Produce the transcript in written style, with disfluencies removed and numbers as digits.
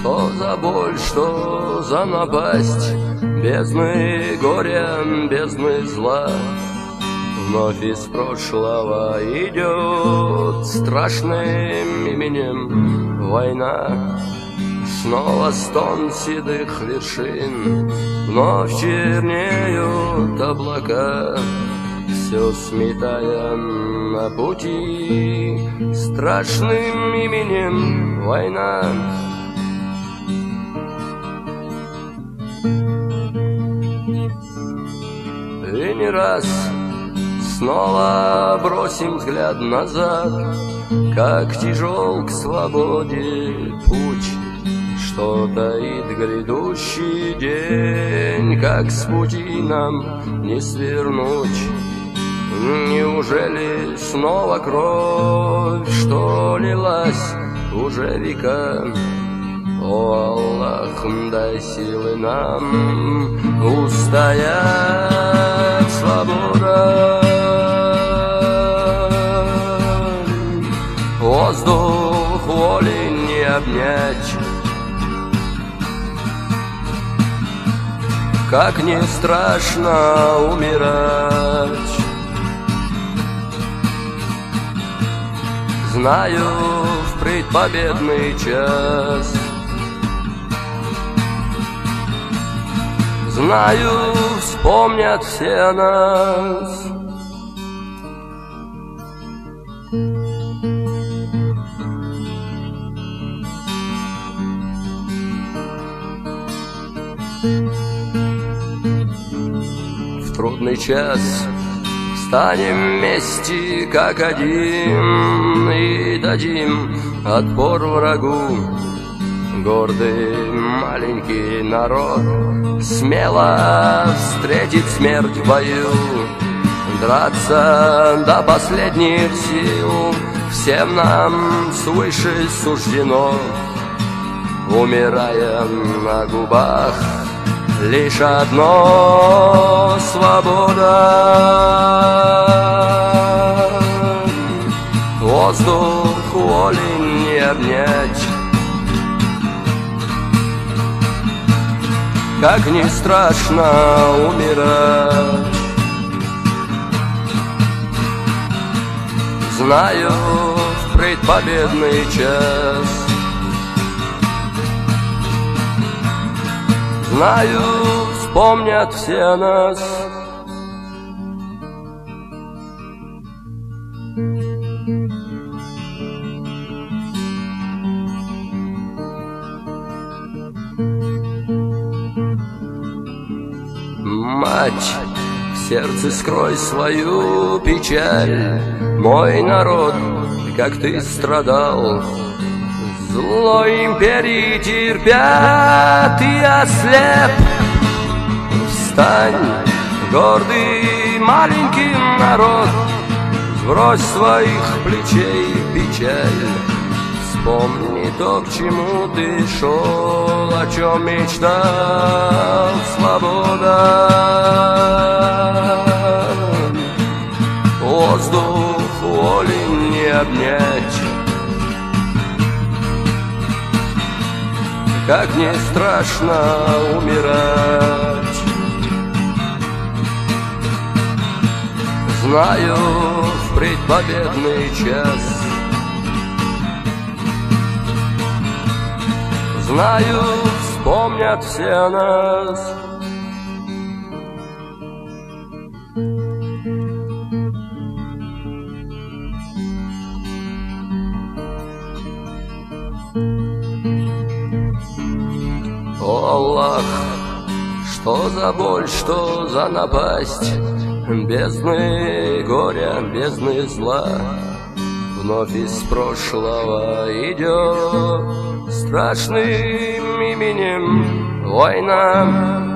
Что за боль, что за напасть, бездны горя, бездны зла. Вновь из прошлого идет страшным именем война. Снова стон седых вершин, вновь чернеют облака, все сметая на пути страшным именем война. И не раз снова бросим взгляд назад, как тяжел к свободе путь, что таит грядущий день, как с пути нам не свернуть. Неужели снова кровь, что лилась уже века? О, Аллах, дай силы нам устоять, свобода. Воздух воли не обнять, как не страшно умирать. Знаю впредь победный час, знаю, вспомнят все нас. В трудный час станем вместе как один и дадим отпор врагу. Гордый маленький народ смело встретит смерть в бою. Драться до последних сил всем нам свыше суждено. Умирая на губах лишь одно — свобода. Воздух воли не обнять, как не страшно умирать. Знаю впредь победный час, знаю, вспомнят все нас. Мать, в сердце скрой свою печаль. Мой народ, как ты страдал, злой империи терпя, ты ослеп. Встань, гордый маленький народ, сбрось своих плечей печаль. Вспомни то, к чему ты шел, о чем мечтал, свобода. Воздух воли не обнять, как не страшно умирать. Знаю впредь победный час, знаю, вспомнят все нас. О, Аллах, что за боль, что за напасть, бездны горя, бездны зла. Вновь из прошлого идет страшным именем война.